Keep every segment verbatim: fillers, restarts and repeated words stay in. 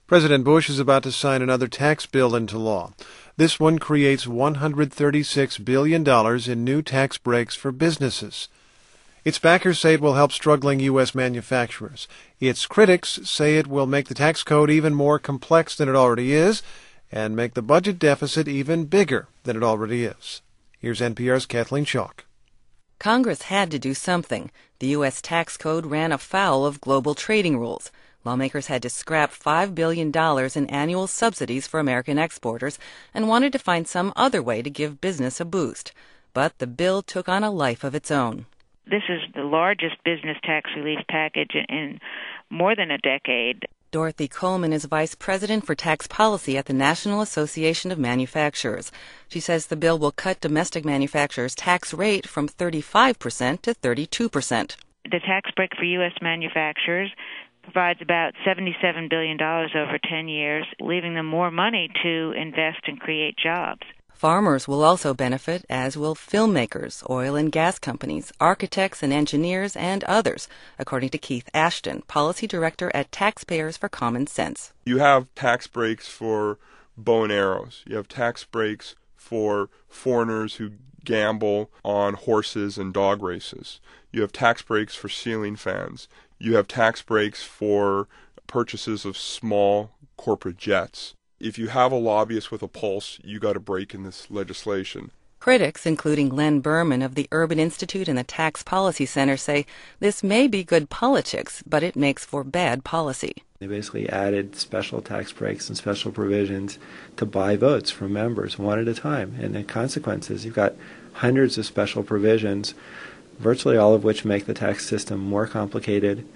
President Bush is about to sign another tax bill into law. This one creates one hundred thirty-six billion dollars in new tax breaks for businesses. Its backers say it will help struggling U S manufacturers. Its critics say it will make the tax code even more complex than it already is and make the budget deficit even bigger than it already is. Here's N P R's Kathleen Chalk. Congress had to do something. The U S tax code ran afoul of global trading rules. Lawmakers had to scrap five billion dollars in annual subsidies for American exporters and wanted to find some other way to give business a boost. But the bill took on a life of its own. This is the largest business tax relief package in more than a decade. Dorothy Coleman is vice president for tax policy at the National Association of Manufacturers. She says the bill will cut domestic manufacturers' tax rate from thirty-five percent to thirty-two percent. The tax break for U S manufacturers provides about seventy-seven billion dollars over ten years, leaving them more money to invest and create jobs. Farmers will also benefit, as will filmmakers, oil and gas companies, architects and engineers, and others, according to Keith Ashton, policy director at Taxpayers for Common Sense. You have tax breaks for bow and arrows. You have tax breaks for foreigners who gamble on horses and dog races. You have tax breaks for ceiling fans. You have tax breaks for purchases of small corporate jets. If you have a lobbyist with a pulse, you got a break in this legislation. Critics, including Len Berman of the Urban Institute and the Tax Policy Center, say this may be good politics, but it makes for bad policy. They basically added special tax breaks and special provisions to buy votes from members one at a time. And the consequences, you've got hundreds of special provisions, virtually all of which make the tax system more complicated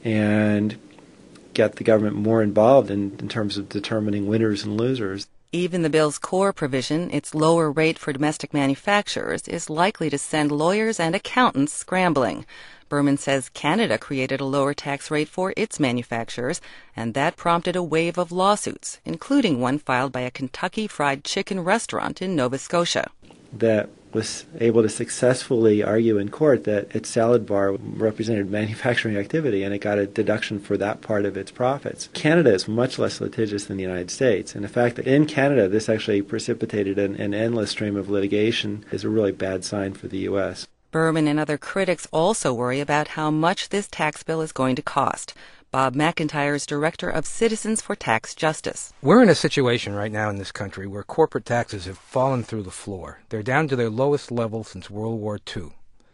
and get the government more involved in, in terms of determining winners and losers. Even the bill's core provision, its lower rate for domestic manufacturers, is likely to send lawyers and accountants scrambling. Berman says Canada created a lower tax rate for its manufacturers, and that prompted a wave of lawsuits, including one filed by a Kentucky Fried Chicken restaurant in Nova Scotia. That was able to successfully argue in court that its salad bar represented manufacturing activity, and it got a deduction for that part of its profits. Canada is much less litigious than the United States, and the fact that in Canada this actually precipitated an, an endless stream of litigation is a really bad sign for the U S. Berman and other critics also worry about how much this tax bill is going to cost. Bob McIntyre is director of Citizens for Tax Justice. We're in a situation right now in this country where corporate taxes have fallen through the floor. They're down to their lowest level since World War Two.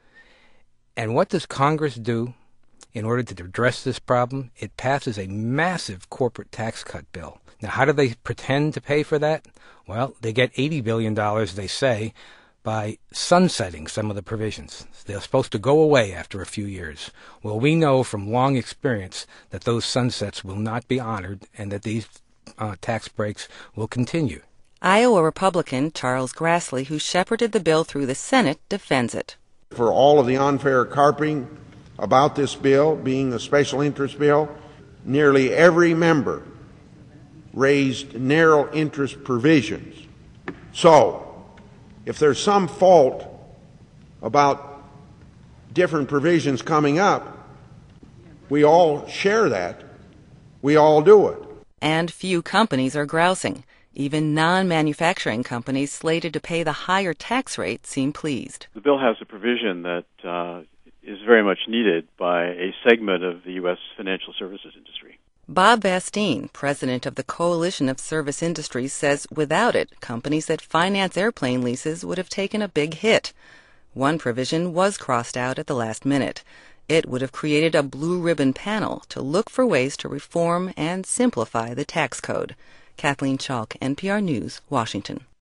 And what does Congress do in order to address this problem? It passes a massive corporate tax cut bill. Now, how do they pretend to pay for that? Well, they get eighty billion dollars, they say, by sunsetting some of the provisions. They're supposed to go away after a few years. Well, we know from long experience that those sunsets will not be honored and that these uh, tax breaks will continue. Iowa Republican Charles Grassley, who shepherded the bill through the Senate, defends it. For all of the unfair carping about this bill being a special interest bill, nearly every member raised narrow interest provisions. So, if there's some fault about different provisions coming up, we all share that. We all do it. And few companies are grousing. Even non-manufacturing companies slated to pay the higher tax rate seem pleased. The bill has a provision that uh, is very much needed by a segment of the U S financial services industry. Bob Vastine, president of the Coalition of Service Industries, says without it, companies that finance airplane leases would have taken a big hit. One provision was crossed out at the last minute. It would have created a blue ribbon panel to look for ways to reform and simplify the tax code. Kathleen Chalk, N P R News, Washington.